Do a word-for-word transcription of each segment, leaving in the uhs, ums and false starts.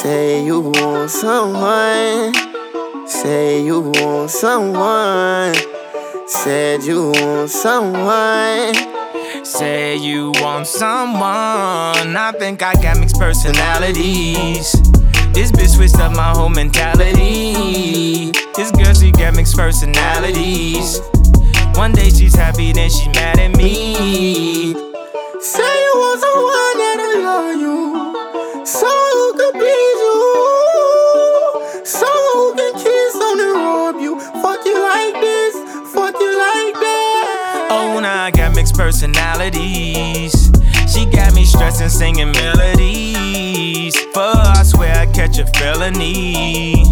Say you want someone. Say you want someone. Said you want someone. Say you want someone. I think I got mixed personalities. This bitch switched up my whole mentality. This girl, she got mixed personalities. One day she's happy, then she mad at me. Say you want someone that'll love you, someone who can please you, someone who can kiss on and rub you. Fuck you like this, fuck you like that. Oh, now I got mixed personalities. She got me stressing, singing melodies. For her, I swear I catch a felony.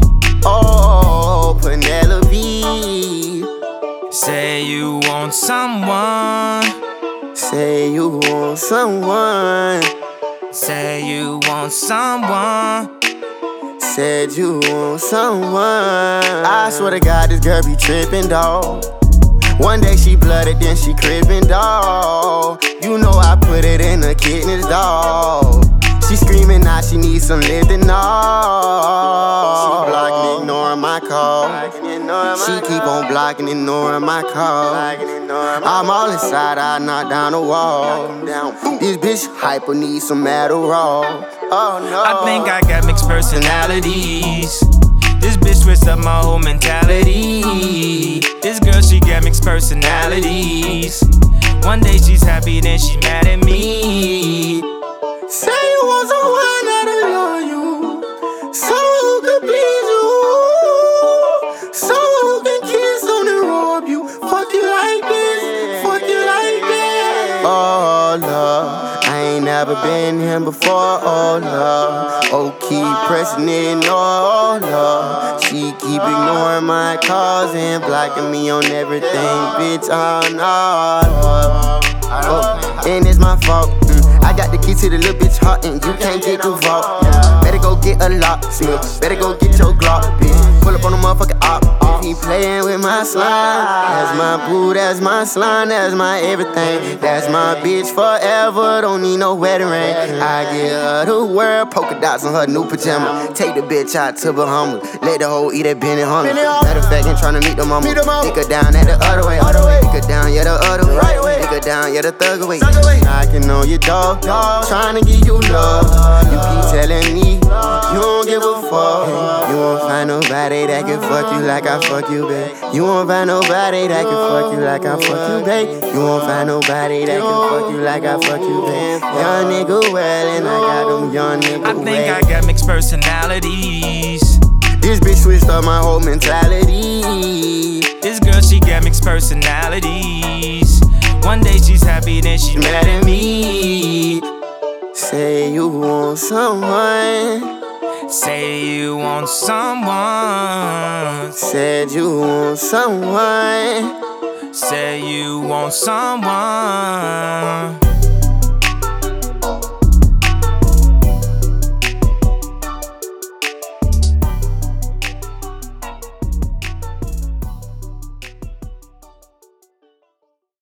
Oh, Penelope. Say you want someone. Say you want someone. Say you want someone. Said you want someone. I swear to God, this girl be trippin', dawg. One day she blooded, then she cribbin', dawg. You know I put it in her kidneys, dawg. She screamin' now she needs some lifting, dawg. She blocking, ignoring my call. She keep on blocking, ignoring my call. I'm all inside, I knock down the wall. This bitch hyper needs some Adderall. Oh no. I think I got mixed personalities. This bitch switched up my whole mentality. This girl, she got mixed personalities. One day she's happy, then she mad at me. Say you want someone that'll love you, someone who can please you, someone who can kiss on and rub you. Fuck you like this, fuck you like that. Oh love, I ain't never been here before. Oh love, oh keep pressing it. Oh love, she keep ignoring my calls and blocking me on everything, bitch. Oh no, oh, and it's my fault. Mm. I got the key to the little bitch heart and you can't get the vault. Yeah. Better go get a lock, bitch. Better go get your Glock, bitch. Pull up on the motherfucking op. He playin' with my slime. That's my boo, that's my slime, that's my everything. That's my bitch forever, don't need no wedding ring. I give her the world, polka dots on her new pajama. Take the bitch out to Bahamas, let the hoe eat that Benny Hunter. Matter of fact, ain't tryna meet the mama. Take her down at the other way. Take her down, yeah, the other way. Take her down, yeah, the thug away. Knocking on your dog, tryna give you love. You keep telling me you don't give a fuck. You won't find nobody that can fuck you like I fuck you, babe. You won't find nobody that can fuck you like I fuck you, babe. You won't find nobody that can fuck you like I fuck you, babe. Young nigga well and I got them young nigga I think I got mixed personalities. This bitch switched up my whole mentality. This girl, she got mixed personalities. One day she's happy, then she mad at me. Say you want someone. Say you want someone. Said you want someone. Say you want someone.